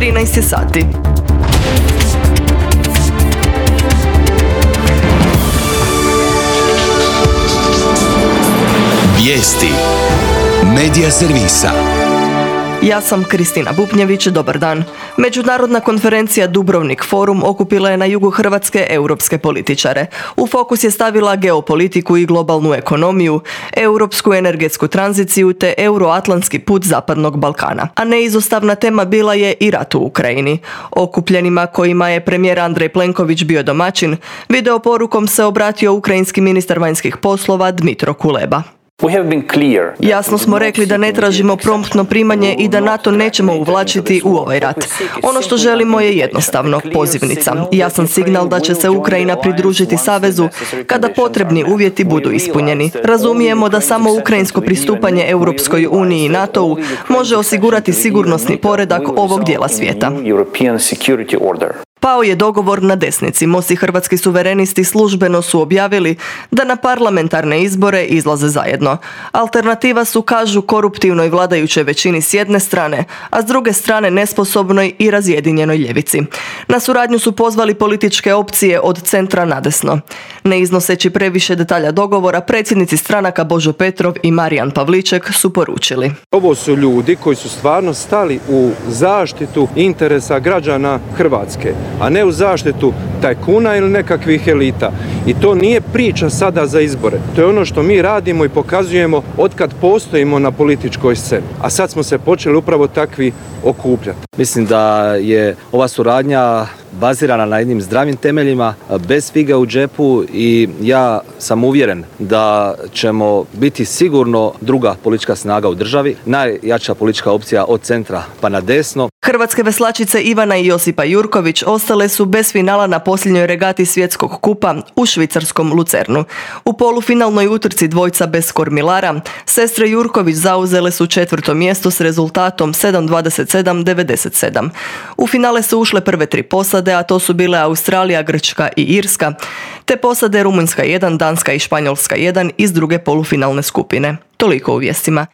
13 je sati. Vijesti Medija servisa. Ja sam Kristina Bupnjević, dobar dan. Međunarodna konferencija Dubrovnik Forum okupila je na jugu Hrvatske europske političare. U fokus je stavila geopolitiku i globalnu ekonomiju, europsku energetsku tranziciju te euroatlantski put Zapadnog Balkana. A neizostavna tema bila je i rat u Ukrajini. Okupljenima, kojima je premijer Andrej Plenković bio domaćin, videoporukom se obratio ukrajinski ministar vanjskih poslova Dmitro Kuleba. Jasno smo rekli da ne tražimo promptno primanje i da NATO nećemo uvlačiti u ovaj rat. Ono što želimo je jednostavno, pozivnica. Jasan signal da će se Ukrajina pridružiti savezu kada potrebni uvjeti budu ispunjeni. Razumijemo da samo ukrajinsko pristupanje Europskoj uniji i NATO-u može osigurati sigurnosni poredak ovog dijela svijeta. Pao je dogovor na desnici. MOST i Hrvatski suverenisti službeno su objavili da na parlamentarne izbore izlaze zajedno. Alternativa su, kažu, koruptivnoj vladajućoj većini s jedne strane, a s druge strane nesposobnoj i razjedinjenoj ljevici. Na suradnju su pozvali političke opcije od centra nadesno. Ne iznoseći previše detalja dogovora, predsjednici stranaka Božo Petrov i Marijan Pavliček su poručili: ovo su ljudi koji su stvarno stali u zaštitu interesa građana Hrvatske, a ne u zaštitu tajkuna ili nekakvih elita. I to nije priča sada za izbore. To je ono što mi radimo i pokazujemo otkad postojimo na političkoj sceni. A sad smo se počeli upravo takvi okupljati. Mislim da je ova suradnja bazirana na jednim zdravim temeljima, bez fige u džepu, i ja sam uvjeren da ćemo biti sigurno druga politička snaga u državi, najjača politička opcija od centra pa na desno. Hrvatske veslačice Ivana i Josipa Jurković ostale su bez finala na posljednjoj regati svjetskog kupa u švicarskom Lucernu. U polufinalnoj utrci dvojca bez kormilara, sestre Jurković zauzele su 4. mjesto s rezultatom 7:27-97. U finale su ušle prve 3 posade, a to su bile Australija, Grčka i Irska, te posade Rumunjska 1, Danska i Španjolska 1 iz druge polufinalne skupine. Toliko u vijestima.